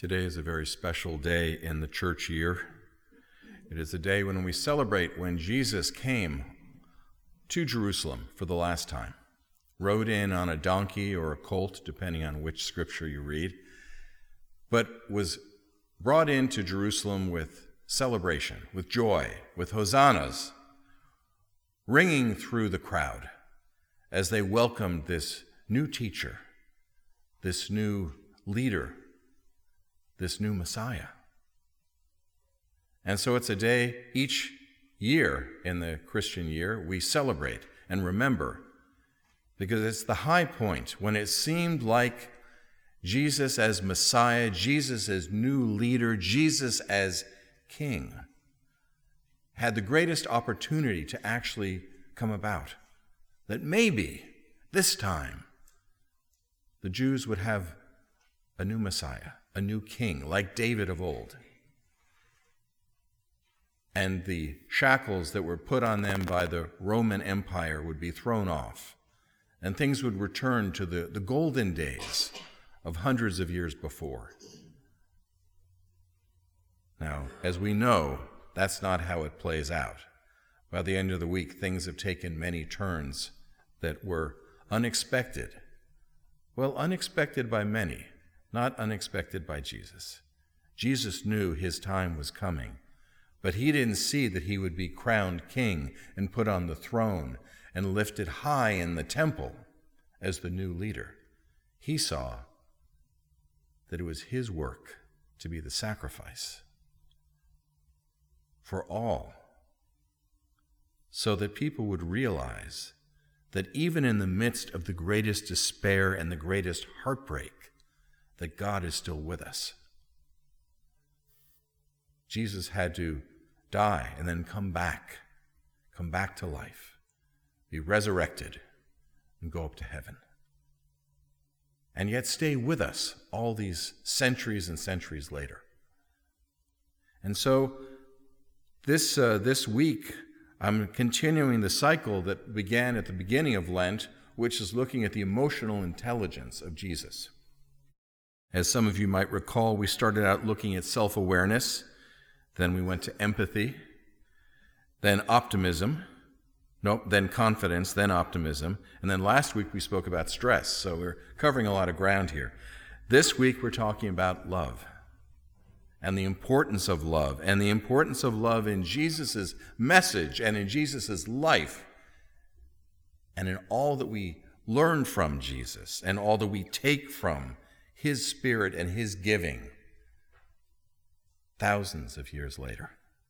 Today is a very special day in the church year. It is a day when we celebrate when Jesus came to Jerusalem for the last time, rode in on a donkey or a colt, depending on which scripture you read, but was brought into Jerusalem with celebration, with joy, with hosannas, ringing through the crowd as they welcomed this new teacher, this new leader, this new Messiah. And so it's a day each year in the Christian year we celebrate and remember, because it's the high point when it seemed like Jesus as Messiah, Jesus as new leader, Jesus as King had the greatest opportunity to actually come about. That maybe this time the Jews would have a new Messiah, a new king, like David of old. And the shackles that were put on them by the Roman Empire would be thrown off, and things would return to the golden days of hundreds of years before. Now, as we know, that's not how it plays out. By the end of the week, things have taken many turns that were unexpected. Well, unexpected by many, not unexpected by Jesus. Jesus knew his time was coming, but he didn't see that he would be crowned king and put on the throne and lifted high in the temple as the new leader. He saw that it was his work to be the sacrifice for all, so that people would realize that even in the midst of the greatest despair and the greatest heartbreak, that God is still with us. Jesus had to die and then come back to life, be resurrected, and go up to heaven. And yet stay with us all these centuries and centuries later. And so this week, I'm continuing the cycle that began at the beginning of Lent, which is looking at the emotional intelligence of Jesus. As some of you might recall, we started out looking at self-awareness, then we went to empathy, then then confidence, then optimism, and then last week we spoke about stress, so we're covering a lot of ground here. This week we're talking about love, and the importance of love, and the importance of love in Jesus' message and in Jesus' life, and in all that we learn from Jesus, and all that we take from his Spirit and his giving thousands of years later.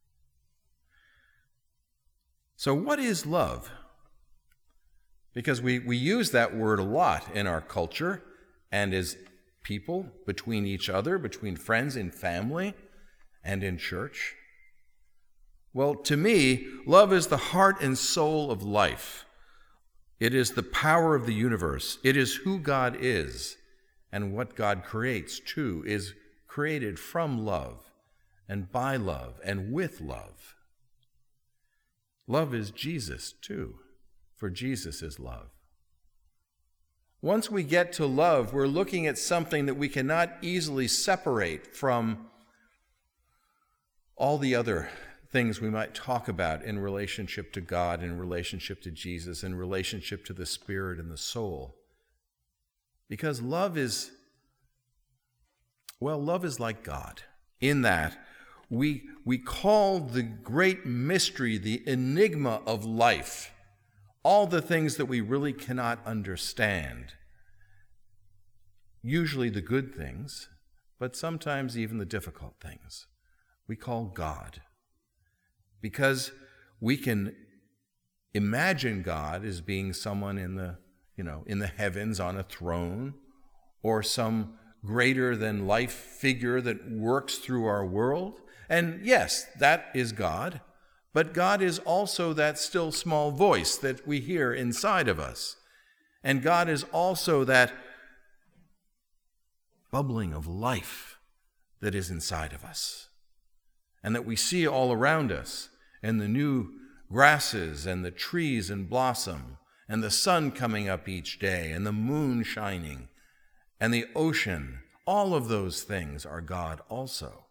So what is love? Because we use that word a lot in our culture and as people, between each other, between friends in family, and in church. Well, to me, love is the heart and soul of life. It is the power of the universe. It is who God is. And what God creates, too, is created from love and by love and with love. Love is Jesus, too, for Jesus is love. Once we get to love, we're looking at something that we cannot easily separate from all the other things we might talk about in relationship to God, in relationship to Jesus, in relationship to the Spirit and the soul. Because love is like God, in that we call the great mystery, the enigma of life, all the things that we really cannot understand, usually the good things, but sometimes even the difficult things, we call God. Because we can imagine God as being someone in the heavens on a throne, or some greater than life figure that works through our world. And yes, that is God. But God is also that still small voice that we hear inside of us. And God is also that bubbling of life that is inside of us, and that we see all around us, and the new grasses and the trees in blossom, and the sun coming up each day, and the moon shining, and the ocean, all of those things are God also.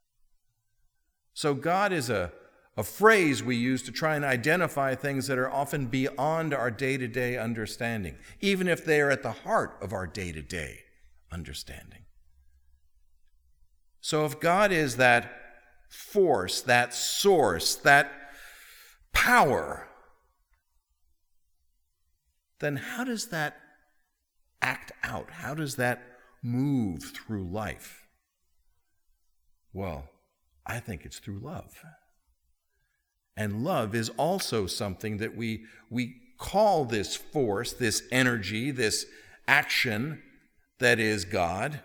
So God is a phrase we use to try and identify things that are often beyond our day-to-day understanding, even if they are at the heart of our day-to-day understanding. So if God is that force, that source, that power, then how does that act out? How does that move through life? Well, I think it's through love. And love is also something that we call this force, this energy, this action that is God.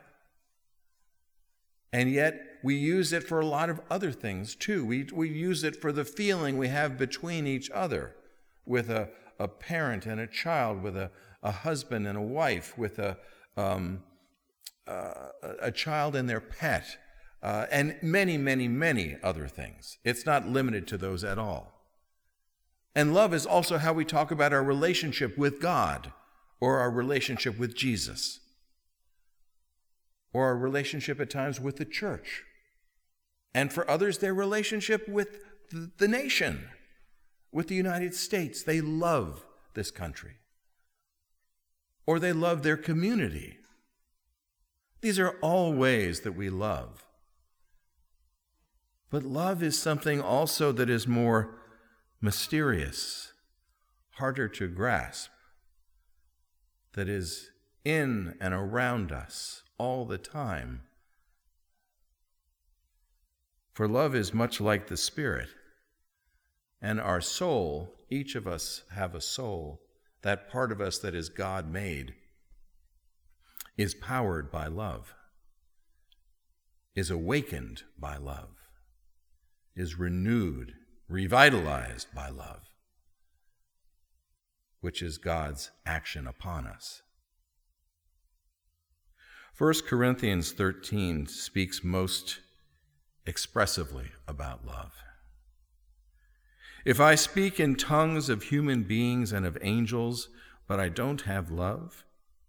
And yet we use it for a lot of other things too. We use it for the feeling we have between each other, with a parent and a child, with a husband and a wife, with a child and their pet, and many, many, many other things. It's not limited to those at all. And love is also how we talk about our relationship with God, or our relationship with Jesus, or our relationship at times with the church. And for others, their relationship with the nation, with the United States. They love this country, or they love their community. These are all ways that we love. But love is something also that is more mysterious, harder to grasp, that is in and around us all the time. For love is much like the Spirit, and our soul, each of us have a soul, that part of us that is God-made, is powered by love, is awakened by love, is renewed, revitalized by love, which is God's action upon us. 1 Corinthians 13 speaks most expressively about love. If I speak in tongues of human beings and of angels, but I don't have love,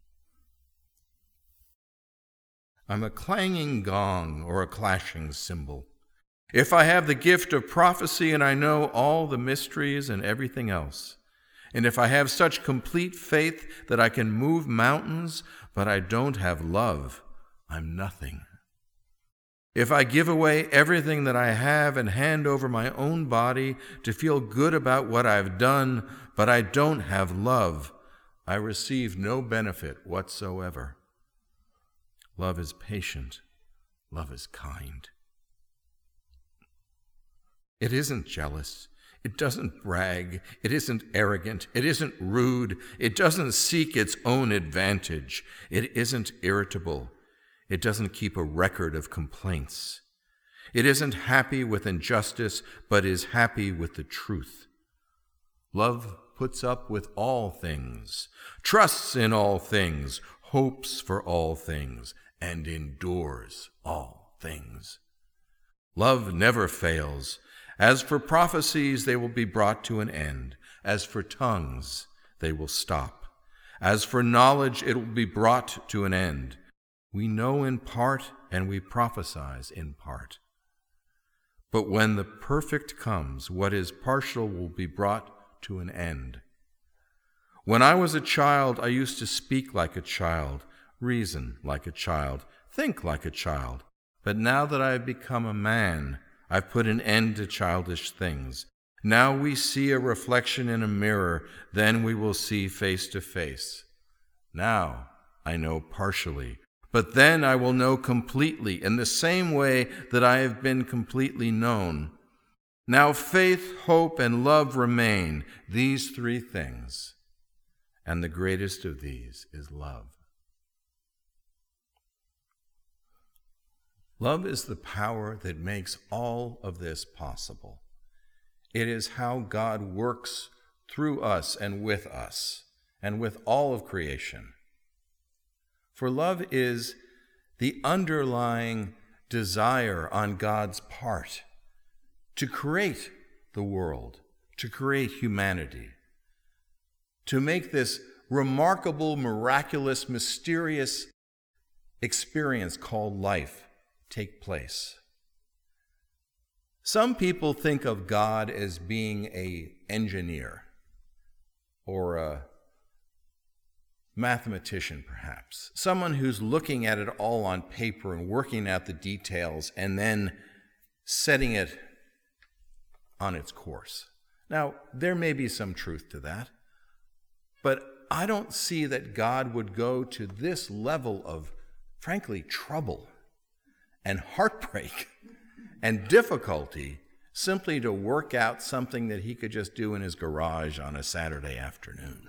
I'm a clanging gong or a clashing cymbal. If I have the gift of prophecy and I know all the mysteries and everything else, and if I have such complete faith that I can move mountains, but I don't have love, I'm nothing. If I give away everything that I have and hand over my own body to feel good about what I've done, but I don't have love, I receive no benefit whatsoever. Love is patient. Love is kind. It isn't jealous. It doesn't brag. It isn't arrogant. It isn't rude. It doesn't seek its own advantage. It isn't irritable. It doesn't keep a record of complaints. It isn't happy with injustice, but is happy with the truth. Love puts up with all things, trusts in all things, hopes for all things, and endures all things. Love never fails. As for prophecies, they will be brought to an end. As for tongues, they will stop. As for knowledge, it will be brought to an end. We know in part, and we prophesy in part. But when the perfect comes, what is partial will be brought to an end. When I was a child, I used to speak like a child, reason like a child, think like a child. But now that I have become a man, I've put an end to childish things. Now we see a reflection in a mirror, then we will see face to face. Now I know partially, but then I will know completely, in the same way that I have been completely known. Now faith, hope, and love remain, these three things, and the greatest of these is love. Love is the power that makes all of this possible. It is how God works through us and with all of creation. For love is the underlying desire on God's part to create the world, to create humanity, to make this remarkable, miraculous, mysterious experience called life take place. Some people think of God as being an engineer or a mathematician, perhaps. Someone who's looking at it all on paper and working out the details and then setting it on its course. Now, there may be some truth to that, but I don't see that God would go to this level of, frankly, trouble and heartbreak and difficulty simply to work out something that he could just do in his garage on a Saturday afternoon.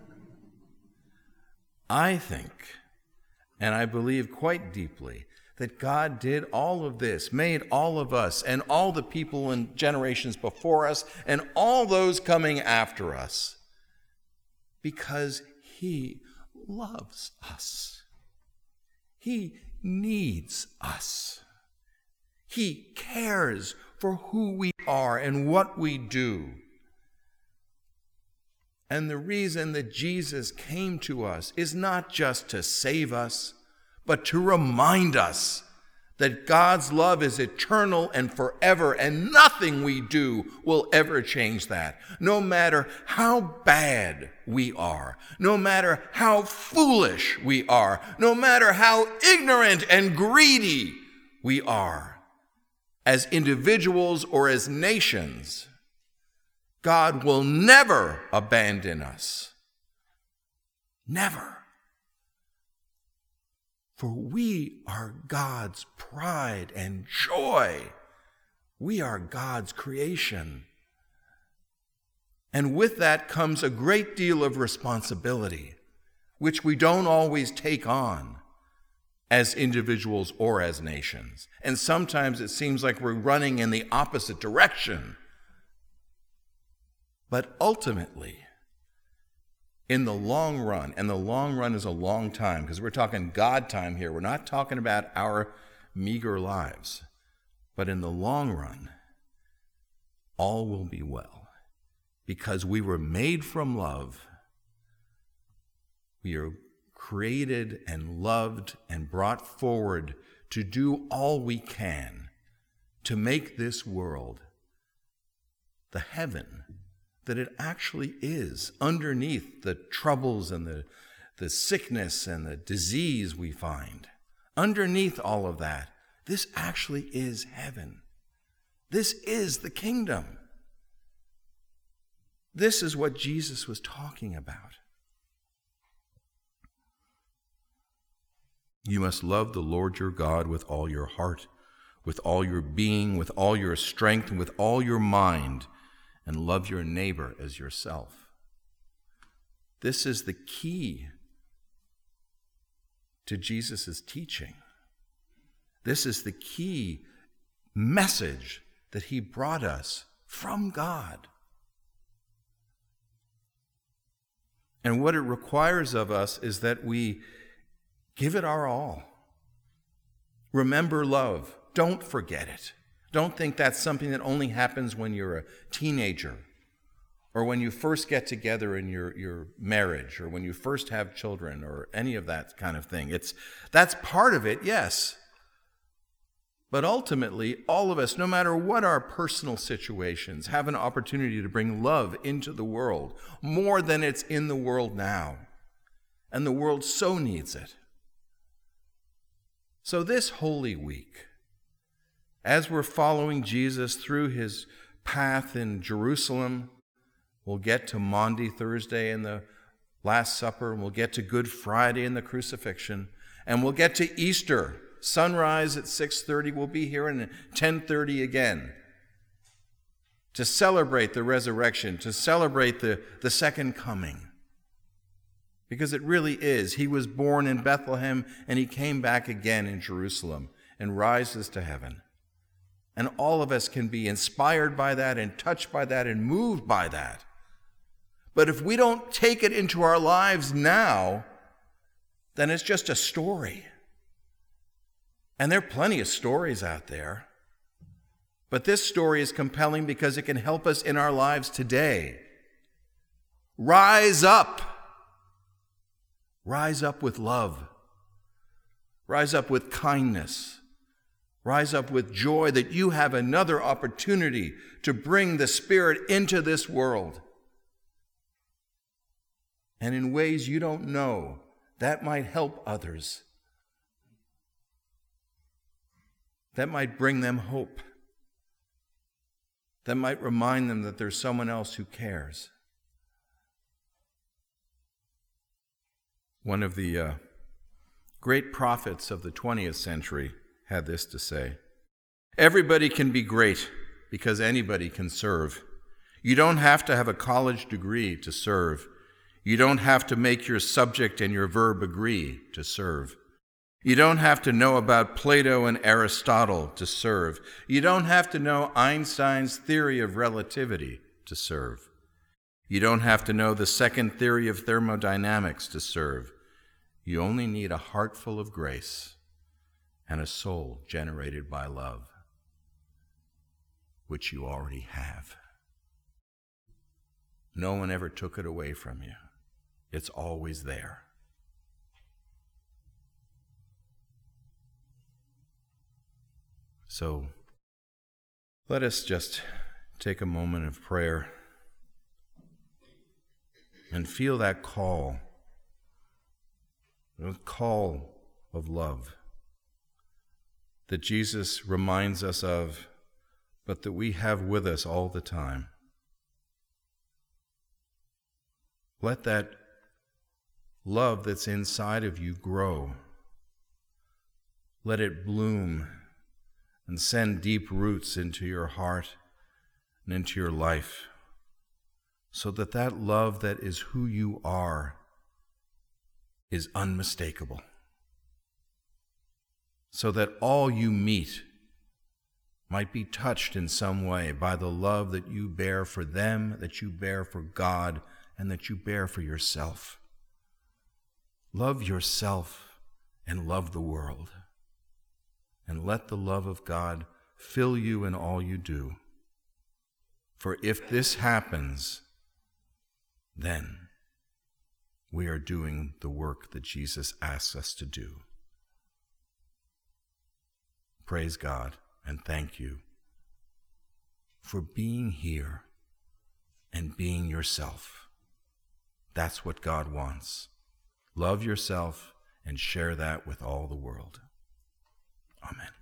I think, and I believe quite deeply, that God did all of this, made all of us and all the people and generations before us and all those coming after us because he loves us. He needs us. He cares for who we are and what we do. And the reason that Jesus came to us is not just to save us, but to remind us that God's love is eternal and forever, and nothing we do will ever change that. No matter how bad we are, no matter how foolish we are, no matter how ignorant and greedy we are, as individuals or as nations, God will never abandon us. Never. For we are God's pride and joy. We are God's creation. And with that comes a great deal of responsibility, which we don't always take on as individuals or as nations. And sometimes it seems like we're running in the opposite direction. But ultimately, in the long run, and the long run is a long time, because we're talking God time here, we're not talking about our meager lives, but in the long run, all will be well, because we were made from love. We are created and loved and brought forward to do all we can to make this world the heaven that it actually is, underneath the troubles and the sickness and the disease we find. Underneath all of that, this actually is heaven. This is the kingdom. This is what Jesus was talking about. You must love the Lord your God with all your heart, with all your being, with all your strength, and with all your mind, and love your neighbor as yourself. This is the key to Jesus' teaching. This is the key message that he brought us from God. And what it requires of us is that we give it our all. Remember love. Don't forget it. Don't think that's something that only happens when you're a teenager or when you first get together in your marriage or when you first have children or any of that kind of thing. That's part of it, yes. But ultimately, all of us, no matter what our personal situations, have an opportunity to bring love into the world more than it's in the world now. And the world so needs it. So this Holy Week, as we're following Jesus through his path in Jerusalem, we'll get to Maundy Thursday and the Last Supper, and we'll get to Good Friday and the crucifixion, and we'll get to Easter. Sunrise at 6:30, we'll be here, and at 10:30 again to celebrate the resurrection, to celebrate the second coming. Because it really is. He was born in Bethlehem, and he came back again in Jerusalem and rises to heaven. And all of us can be inspired by that and touched by that and moved by that. But if we don't take it into our lives now, then it's just a story. And there are plenty of stories out there. But this story is compelling because it can help us in our lives today. Rise up. Rise up with love. Rise up with kindness. Rise up with joy that you have another opportunity to bring the Spirit into this world. And in ways you don't know, that might help others. That might bring them hope. That might remind them that there's someone else who cares. One of the great prophets of the 20th century had this to say: everybody can be great because anybody can serve. You don't have to have a college degree to serve. You don't have to make your subject and your verb agree to serve. You don't have to know about Plato and Aristotle to serve. You don't have to know Einstein's theory of relativity to serve. You don't have to know the second theory of thermodynamics to serve. You only need a heart full of grace and a soul generated by love, which you already have. No one ever took it away from you. It's always there. So let us just take a moment of prayer and feel that call, the call of love that Jesus reminds us of, but that we have with us all the time. Let that love that's inside of you grow. Let it bloom and send deep roots into your heart and into your life, so that that love that is who you are is unmistakable, so that all you meet might be touched in some way by the love that you bear for them, that you bear for God, and that you bear for yourself. Love yourself and love the world. And let the love of God fill you in all you do. For if this happens, then we are doing the work that Jesus asks us to do. Praise God and thank you for being here and being yourself. That's what God wants. Love yourself and share that with all the world. Amen.